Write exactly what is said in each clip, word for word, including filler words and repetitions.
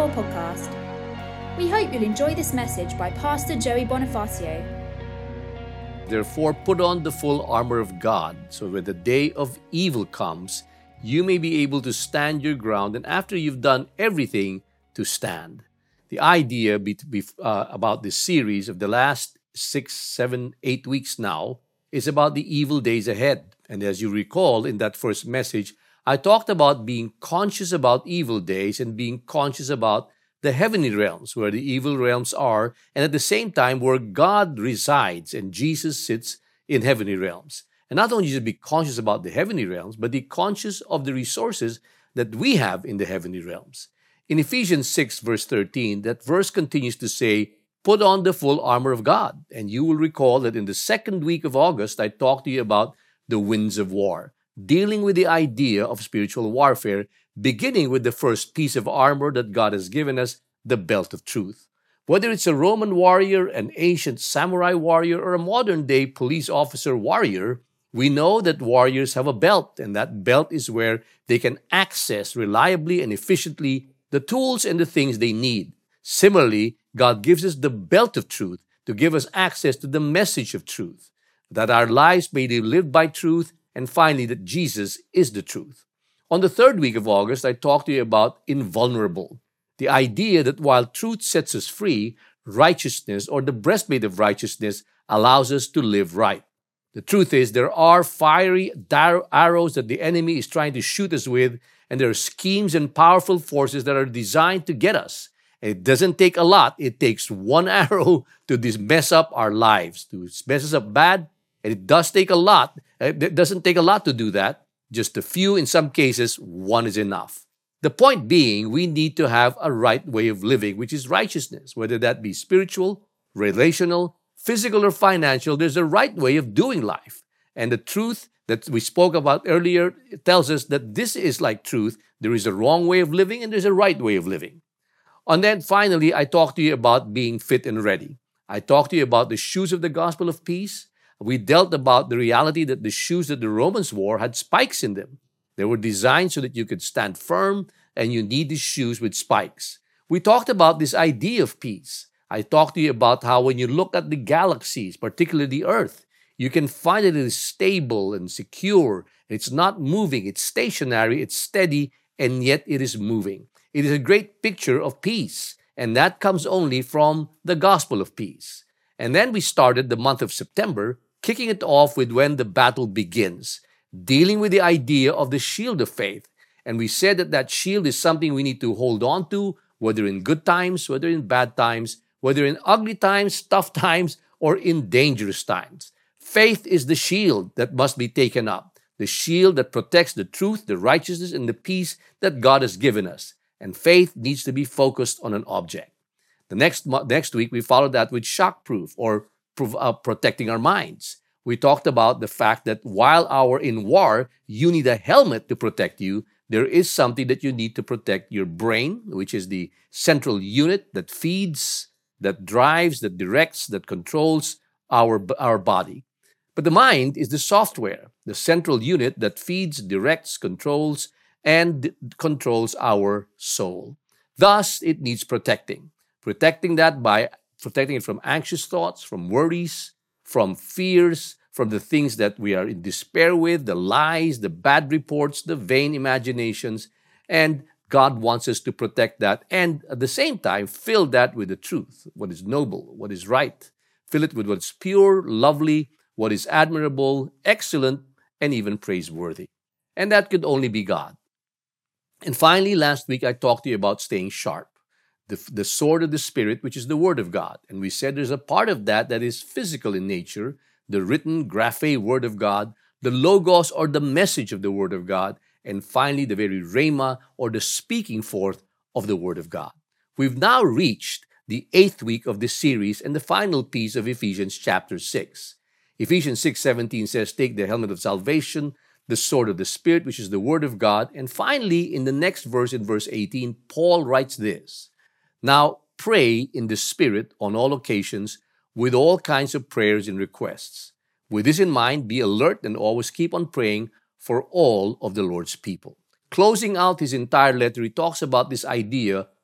Core podcast. We hope you'll enjoy this message by Pastor Joey Bonifacio. Therefore, put on the full armor of God, so when the day of evil comes, you may be able to stand your ground, and after you've done everything, to stand. The idea be, be, uh, about this series of the last six, seven, eight weeks now is about the evil days ahead. And as you recall, in that first message, I talked about being conscious about evil days and being conscious about the heavenly realms, where the evil realms are, and at the same time where God resides and Jesus sits in heavenly realms. And not only just be conscious about the heavenly realms, but be conscious of the resources that we have in the heavenly realms. In Ephesians six, verse thirteen, that verse continues to say, put on the full armor of God. And you will recall that in the second week of August, I talked to you about the winds of war, dealing with the idea of spiritual warfare, beginning with the first piece of armor that God has given us, the belt of truth. Whether it's a Roman warrior, an ancient samurai warrior, or a modern-day police officer warrior, we know that warriors have a belt, and that belt is where they can access reliably and efficiently the tools and the things they need. Similarly, God gives us the belt of truth to give us access to the message of truth, that our lives may be lived by truth, and finally, that Jesus is the truth. On the third week of August, I talked to you about invulnerable, the idea that while truth sets us free, righteousness, or the breastplate of righteousness, allows us to live right. The truth is, there are fiery dar- arrows that the enemy is trying to shoot us with, and there are schemes and powerful forces that are designed to get us. And it doesn't take a lot. It takes one arrow to dis- mess up our lives, to mess us up bad. And it does take a lot. It doesn't take a lot to do that. Just a few, in some cases, one is enough. The point being, we need to have a right way of living, which is righteousness. Whether that be spiritual, relational, physical, or financial, there's a right way of doing life. And the truth that we spoke about earlier tells us that this is like truth. There is a wrong way of living and there's a right way of living. And then finally, I talked to you about being fit and ready. I talked to you about the shoes of the gospel of peace. We dealt about the reality that the shoes that the Romans wore had spikes in them. They were designed so that you could stand firm, and you need these shoes with spikes. We talked about this idea of peace. I talked to you about how when you look at the galaxies, particularly the Earth, you can find that it is stable and secure. It's not moving. It's stationary. It's steady, and yet it is moving. It is a great picture of peace, and that comes only from the gospel of peace. And then we started the month of September, kicking it off with when the battle begins, dealing with the idea of the shield of faith. And we said that that shield is something we need to hold on to, whether in good times, whether in bad times, whether in ugly times, tough times, or in dangerous times. Faith is the shield that must be taken up, the shield that protects the truth, the righteousness, and the peace that God has given us. And faith needs to be focused on an object. The next, next week, we followed that with shockproof, or Uh, protecting our minds. We talked about the fact that while our in war, you need a helmet to protect you, there is something that you need to protect your brain, which is the central unit that feeds, that drives, that directs, that controls our, our body. But the mind is the software, the central unit that feeds, directs, controls, and controls our soul. Thus, it needs protecting. Protecting that by protecting it from anxious thoughts, from worries, from fears, from the things that we are in despair with, the lies, the bad reports, the vain imaginations. And God wants us to protect that and at the same time fill that with the truth, what is noble, what is right. Fill it with what is pure, lovely, what is admirable, excellent, and even praiseworthy. And that could only be God. And finally, last week I talked to you about staying sharp. The, the sword of the Spirit, which is the Word of God. And we said there's a part of that that is physical in nature, the written, graphe Word of God, the logos or the message of the Word of God, and finally the very rhema or the speaking forth of the Word of God. We've now reached the eighth week of this series and the final piece of Ephesians chapter six. Ephesians six seventeen says, take the helmet of salvation, the sword of the Spirit, which is the Word of God. And finally, in the next verse, in verse eighteen, Paul writes this, now pray in the Spirit on all occasions with all kinds of prayers and requests. With this in mind, be alert and always keep on praying for all of the Lord's people. Closing out his entire letter, he talks about this idea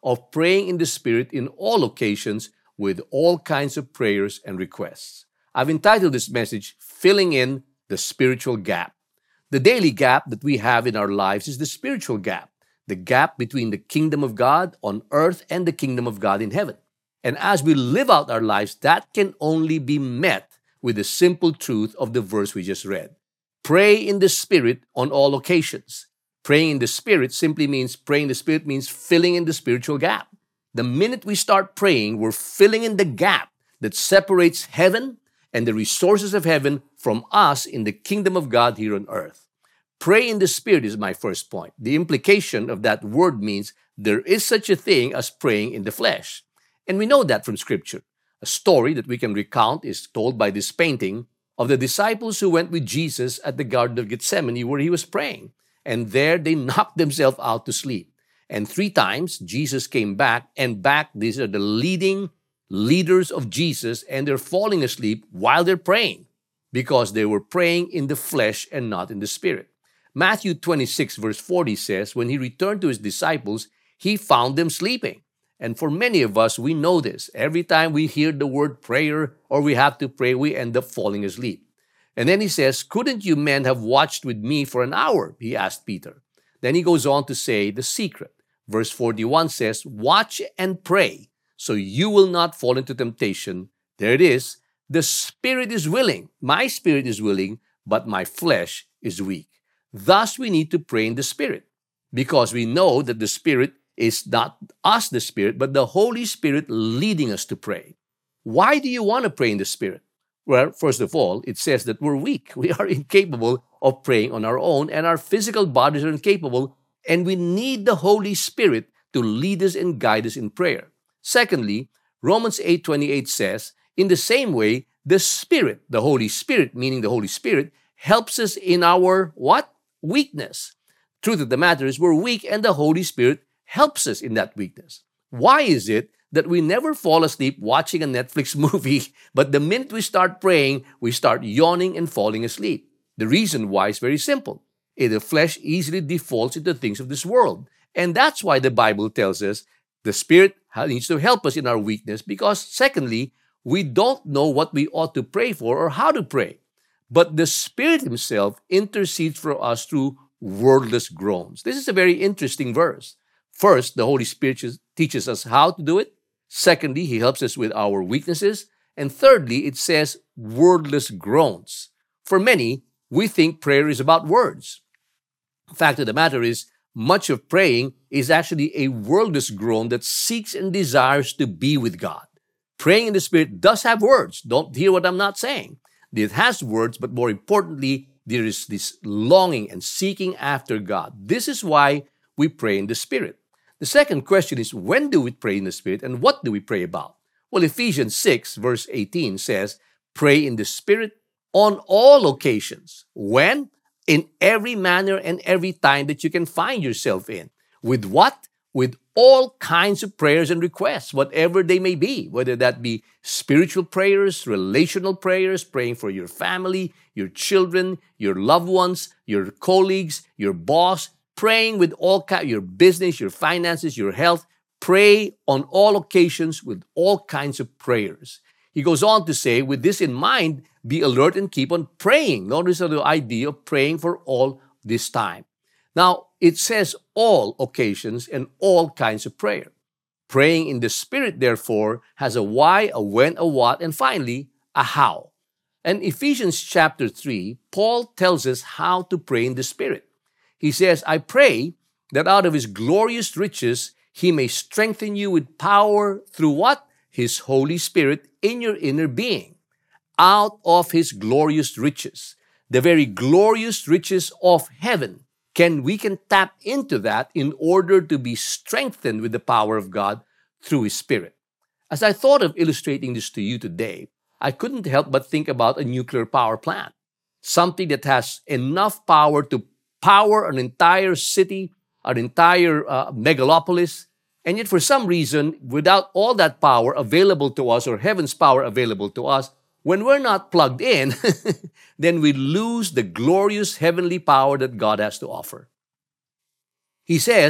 of praying in the Spirit in all occasions with all kinds of prayers and requests. I've entitled this message, Filling in the Spiritual Gap. The daily gap that we have in our lives is the spiritual gap, the gap between the kingdom of God on earth and the kingdom of God in heaven. And as we live out our lives, that can only be met with the simple truth of the verse we just read. Pray in the Spirit on all occasions. Praying in the Spirit simply means, praying in the Spirit means filling in the spiritual gap. The minute we start praying, we're filling in the gap that separates heaven and the resources of heaven from us in the kingdom of God here on earth. Pray in the Spirit is my first point. The implication of that word means there is such a thing as praying in the flesh. And we know that from Scripture. A story that we can recount is told by this painting of the disciples who went with Jesus at the Garden of Gethsemane where he was praying. And there they knocked themselves out to sleep. And three times Jesus came back, and back, these are the leading leaders of Jesus, and they're falling asleep while they're praying because they were praying in the flesh and not in the Spirit. Matthew twenty-six verse forty says, when he returned to his disciples, he found them sleeping. And for many of us, we know this. Every time we hear the word prayer or we have to pray, we end up falling asleep. And then he says, couldn't you men have watched with me for an hour? He asked Peter. Then he goes on to say the secret. Verse forty-one says, watch and pray so you will not fall into temptation. There it is. The spirit is willing. My spirit is willing, but my flesh is weak. Thus, we need to pray in the Spirit because we know that the Spirit is not us, the Spirit, but the Holy Spirit leading us to pray. Why do you want to pray in the Spirit? Well, first of all, it says that we're weak. We are incapable of praying on our own, and our physical bodies are incapable, and we need the Holy Spirit to lead us and guide us in prayer. Secondly, Romans eight twenty-eight says, in the same way, the Spirit, the Holy Spirit, meaning the Holy Spirit, helps us in our what? Weakness. Truth of the matter is we're weak, and the Holy Spirit helps us in that weakness. Why is it that we never fall asleep watching a Netflix movie, but the minute we start praying, we start yawning and falling asleep? The reason why is very simple. The flesh easily defaults into things of this world. And that's why the Bible tells us the Spirit needs to help us in our weakness because, secondly, we don't know what we ought to pray for or how to pray. But the Spirit Himself intercedes for us through wordless groans. This is a very interesting verse. First, the Holy Spirit teaches us how to do it. Secondly, He helps us with our weaknesses. And thirdly, it says wordless groans. For many, we think prayer is about words. The fact of the matter is, much of praying is actually a wordless groan that seeks and desires to be with God. Praying in the Spirit does have words. Don't hear what I'm not saying. It has words, but more importantly, there is this longing and seeking after God. This is why we pray in the Spirit. The second question is, when do we pray in the Spirit and what do we pray about? Well, Ephesians six verse eighteen says, pray in the Spirit on all occasions. When? In every manner and every time that you can find yourself in. With what? With all kinds of prayers and requests, whatever they may be, whether that be spiritual prayers, relational prayers, praying for your family, your children, your loved ones, your colleagues, your boss, praying with all kinds, your business, your finances, your health. Pray on all occasions with all kinds of prayers. He goes on to say, with this in mind, be alert and keep on praying. Notice the idea of praying for all this time. Now, it says all occasions and all kinds of prayer. Praying in the Spirit, therefore, has a why, a when, a what, and finally, a how. And Ephesians chapter three, Paul tells us how to pray in the Spirit. He says, I pray that out of His glorious riches, He may strengthen you with power through what? His Holy Spirit in your inner being. Out of His glorious riches. The very glorious riches of heaven. Can we can tap into that in order to be strengthened with the power of God through His Spirit. As I thought of illustrating this to you today, I couldn't help but think about a nuclear power plant. Something that has enough power to power an entire city, an entire uh, megalopolis. And yet for some reason, without all that power available to us or heaven's power available to us, when we're not plugged in, then we lose the glorious heavenly power that God has to offer. He says,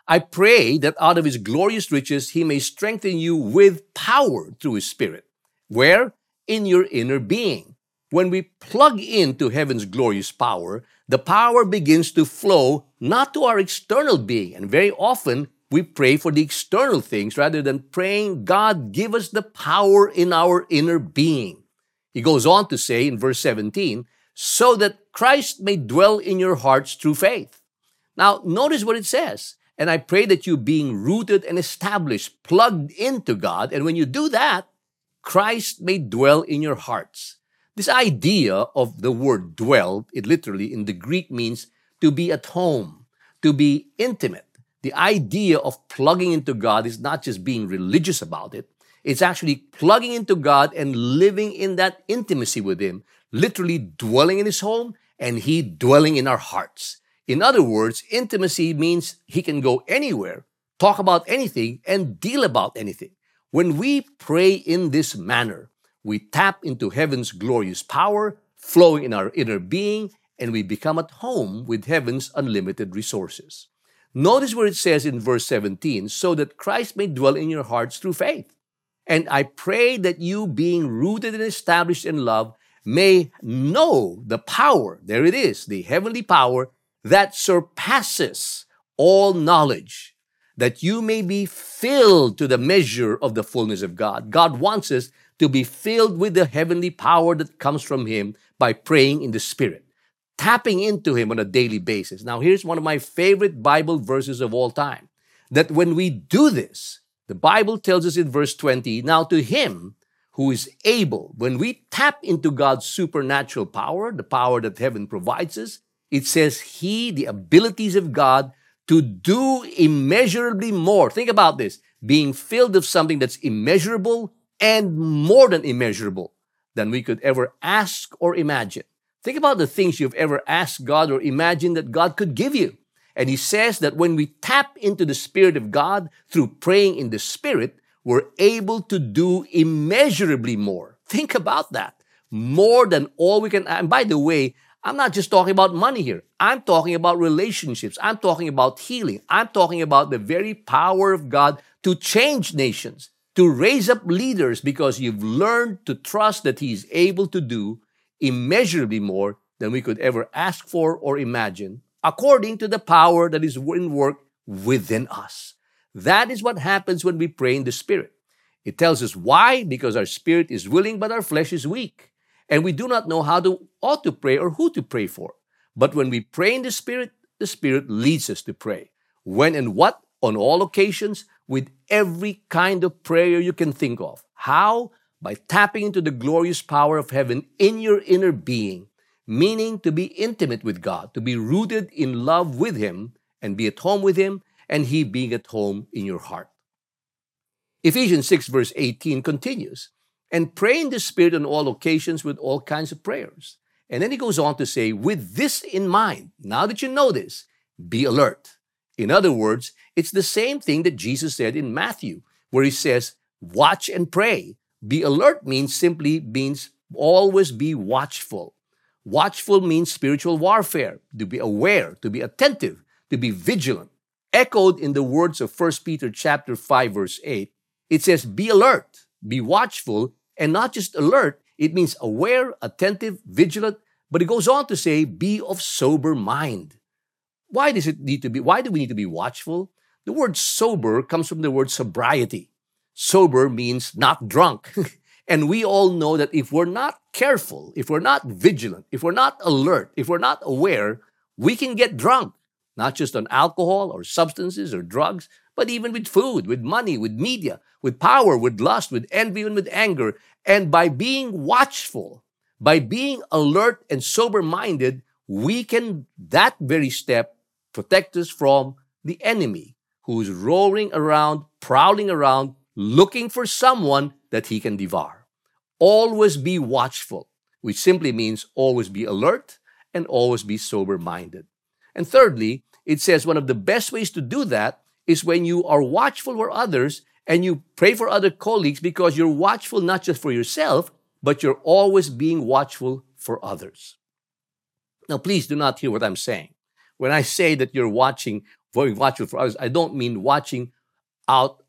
I pray that out of his glorious riches, he may strengthen you with power through his Spirit. Where? In your inner being. When we plug into heaven's glorious power, the power begins to flow not to our external being. And very often, we pray for the external things rather than praying, God, give us the power in our inner being. He goes on to say in verse seventeen, so that Christ may dwell in your hearts through faith. Now, notice what it says. And I pray that you being rooted and established, plugged into God. And when you do that, Christ may dwell in your hearts. This idea of the word dwell, it literally in the Greek means to be at home, to be intimate. The idea of plugging into God is not just being religious about it. It's actually plugging into God and living in that intimacy with Him, literally dwelling in His home and He dwelling in our hearts. In other words, intimacy means He can go anywhere, talk about anything, and deal about anything. When we pray in this manner, we tap into heaven's glorious power flowing in our inner being, and we become at home with heaven's unlimited resources. Notice where it says in verse seventeen, so that Christ may dwell in your hearts through faith. And I pray that you, being rooted and established in love, may know the power, there it is, the heavenly power that surpasses all knowledge, that you may be filled to the measure of the fullness of God. God wants us to be filled with the heavenly power that comes from Him by praying in the Spirit, tapping into Him on a daily basis. Now, here's one of my favorite Bible verses of all time, that when we do this, the Bible tells us in verse twenty, now to Him who is able, when we tap into God's supernatural power, the power that heaven provides us, it says He, the abilities of God, to do immeasurably more. Think about this, being filled of something that's immeasurable and more than immeasurable than we could ever ask or imagine. Think about the things you've ever asked God or imagined that God could give you. And He says that when we tap into the Spirit of God through praying in the Spirit, we're able to do immeasurably more. Think about that. More than all we can. And by the way, I'm not just talking about money here. I'm talking about relationships. I'm talking about healing. I'm talking about the very power of God to change nations, to raise up leaders, because you've learned to trust that He is able to do immeasurably more than we could ever ask for or imagine, according to the power that is in work within us. That is what happens when we pray in the Spirit. It tells us why, because our spirit is willing, but our flesh is weak. And we do not know how to ought to pray or who to pray for. But when we pray in the Spirit, the Spirit leads us to pray. When and what? On all occasions, with every kind of prayer you can think of. How? By tapping into the glorious power of heaven in your inner being, meaning to be intimate with God, to be rooted in love with Him, and be at home with Him, and He being at home in your heart. Ephesians six verse eighteen continues, and pray in the Spirit on all occasions with all kinds of prayers. And then he goes on to say, with this in mind, now that you know this, be alert. In other words, it's the same thing that Jesus said in Matthew, where He says, watch and pray. Be alert means simply means always be watchful. Watchful means spiritual warfare, to be aware, to be attentive, to be vigilant. Echoed in the words of First Peter chapter five, verse eight, it says, be alert, be watchful, and not just alert, it means aware, attentive, vigilant, but it goes on to say, be of sober mind. Why does it need to be, why do we need to be watchful? The word sober comes from the word sobriety. Sober means not drunk. And we all know that if we're not careful, if we're not vigilant, if we're not alert, if we're not aware, we can get drunk. Not just on alcohol or substances or drugs, but even with food, with money, with media, with power, with lust, with envy, and with anger. And by being watchful, by being alert and sober-minded, we can, that very step, protect us from the enemy who is roaring around, prowling around, looking for someone that he can devour. Always be watchful, which simply means always be alert and always be sober-minded. And thirdly, it says one of the best ways to do that is when you are watchful for others and you pray for other colleagues, because you're watchful not just for yourself, but you're always being watchful for others. Now, please do not hear what I'm saying. When I say that you're watching being watchful for others, I don't mean watching out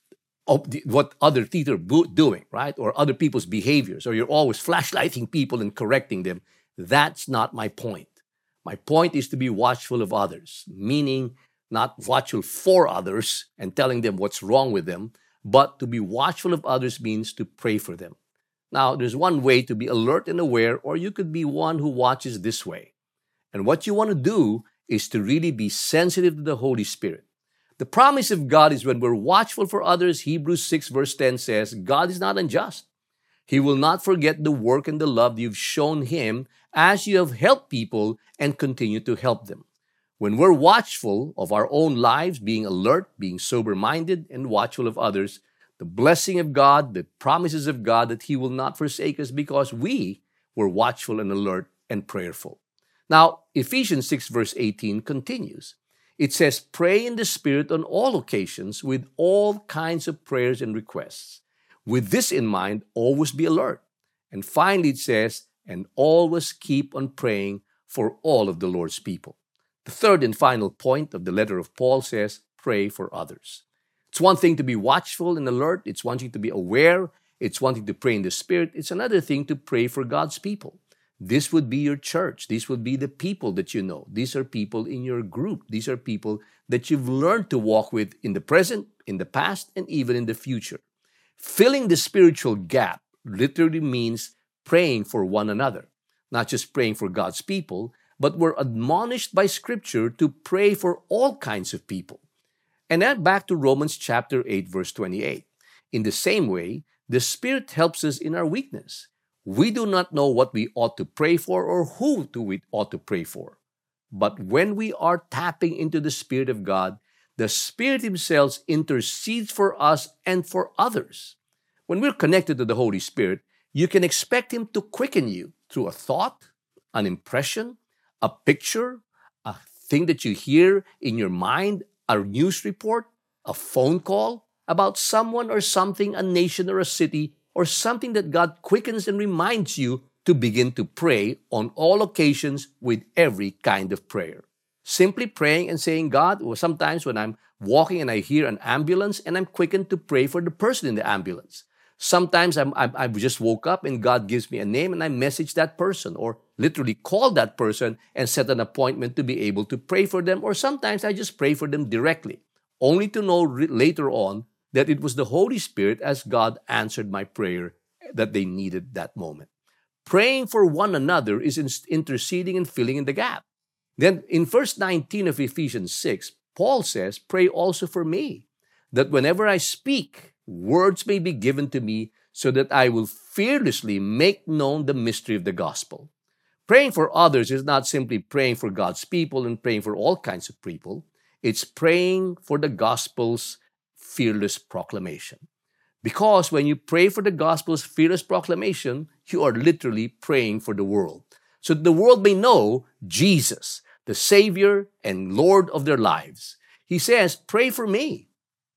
of the, what other people are doing, right? Or other people's behaviors, or you're always flashlighting people and correcting them. That's not my point. My point is to be watchful of others, meaning not watchful for others and telling them what's wrong with them, but to be watchful of others means to pray for them. Now, there's one way to be alert and aware, or you could be one who watches this way. And what you want to do is to really be sensitive to the Holy Spirit. The promise of God is when we're watchful for others, Hebrews six verse ten says, God is not unjust. He will not forget the work and the love you've shown Him as you have helped people and continue to help them. When we're watchful of our own lives, being alert, being sober-minded, and watchful of others, the blessing of God, the promises of God that He will not forsake us because we were watchful and alert and prayerful. Now, Ephesians six verse eighteen continues. It says, pray in the Spirit on all occasions with all kinds of prayers and requests. With this in mind, always be alert. And finally, it says, and always keep on praying for all of the Lord's people. The third and final point of the letter of Paul says, pray for others. It's one thing to be watchful and alert. It's one thing to be aware. It's one thing to pray in the Spirit. It's another thing to pray for God's people. This would be your church. These would be the people that you know. These are people in your group. These are people that you've learned to walk with in the present, in the past, and even in the future. Filling the spiritual gap literally means praying for one another. Not just praying for God's people, but we're admonished by Scripture to pray for all kinds of people. And then back to Romans chapter eight, verse twenty-eight. In the same way, the Spirit helps us in our weakness. We do not know what we ought to pray for or who to we ought to pray for. But when we are tapping into the Spirit of God, the Spirit Himself intercedes for us and for others. When we're connected to the Holy Spirit, you can expect Him to quicken you through a thought, an impression, a picture, a thing that you hear in your mind, a news report, a phone call about someone or something, a nation or a city, or something that God quickens and reminds you to begin to pray on all occasions with every kind of prayer. Simply praying and saying, God, or sometimes when I'm walking and I hear an ambulance and I'm quickened to pray for the person in the ambulance. Sometimes I'm, I'm, I just woke up and God gives me a name and I message that person or literally call that person and set an appointment to be able to pray for them. Or sometimes I just pray for them directly, only to know re- later on that it was the Holy Spirit as God answered my prayer that they needed that moment. Praying for one another is interceding and filling in the gap. Then in verse nineteen of Ephesians six, Paul says, pray also for me, that whenever I speak, words may be given to me so that I will fearlessly make known the mystery of the gospel. Praying for others is not simply praying for God's people and praying for all kinds of people. It's praying for the gospel's fearless proclamation. Because when you pray for the gospel's fearless proclamation, you are literally praying for the world. So that the world may know Jesus, the Savior and Lord of their lives. He says, pray for me,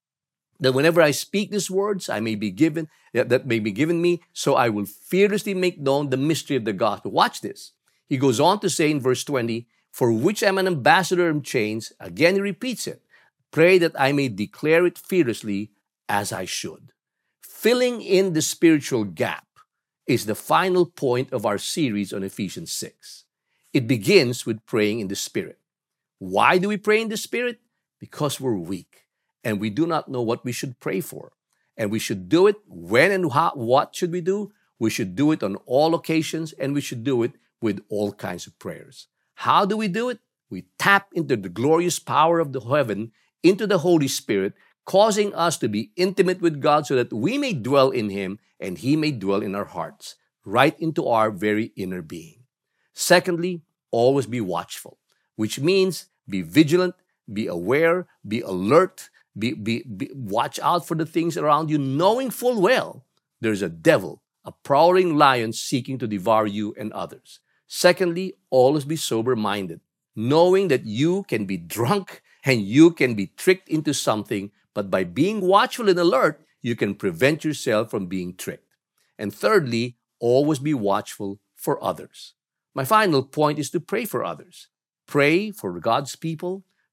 that whenever I speak these words, I may be given, that may be given me, so I will fearlessly make known the mystery of the gospel. Watch this. He goes on to say in verse twenty, for which I am an ambassador in chains. Again, he repeats it. Pray that I may declare it fearlessly as I should. Filling in the spiritual gap is the final point of our series on Ephesians six. It begins with praying in the Spirit. Why do we pray in the Spirit? Because we're weak and we do not know what we should pray for. And we should do it when and how, what should we do? We should do it on all occasions and we should do it with all kinds of prayers. How do we do it? We tap into the glorious power of the heaven, into the Holy Spirit, causing us to be intimate with God so that we may dwell in Him and He may dwell in our hearts, right into our very inner being. Secondly, always be watchful, which means be vigilant, be aware, be alert, be, be, be watch out for the things around you, knowing full well there's a devil, a prowling lion seeking to devour you and others. Secondly, always be sober-minded, knowing that you can be drunk and you can be tricked into something, but by being watchful and alert, you can prevent yourself from being tricked. And thirdly, always be watchful for others. My final point is to pray for others. Pray for God's people.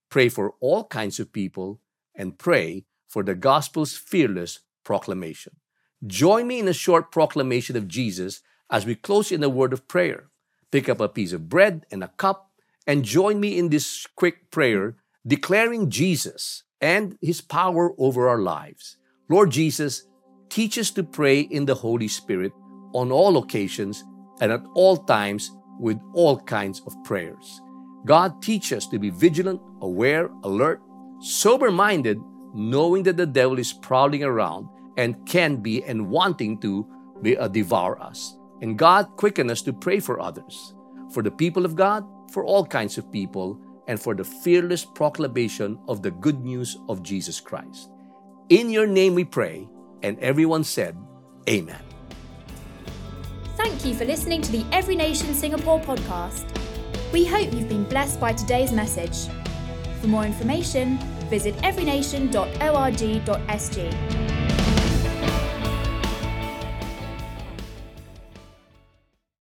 pray for all kinds of people, and pray for the gospel's fearless proclamation. Join me in a short proclamation of Jesus as we close in a word of prayer. Pick up a piece of bread and a cup and join me in this quick prayer declaring Jesus and His power over our lives. Lord Jesus, teach us to pray in the Holy Spirit on all occasions and at all times with all kinds of prayers. God, teach us to be vigilant, aware, alert, sober-minded, knowing that the devil is prowling around and can be and wanting to be, uh, devour us. And God, quicken us to pray for others, for the people of God, for all kinds of people, and for the fearless proclamation of the good news of Jesus Christ. In your name we pray, and everyone said, Amen. Thank you for listening to the Every Nation Singapore podcast. We hope you've been blessed by today's message. For more information, visit every nation dot org dot s g.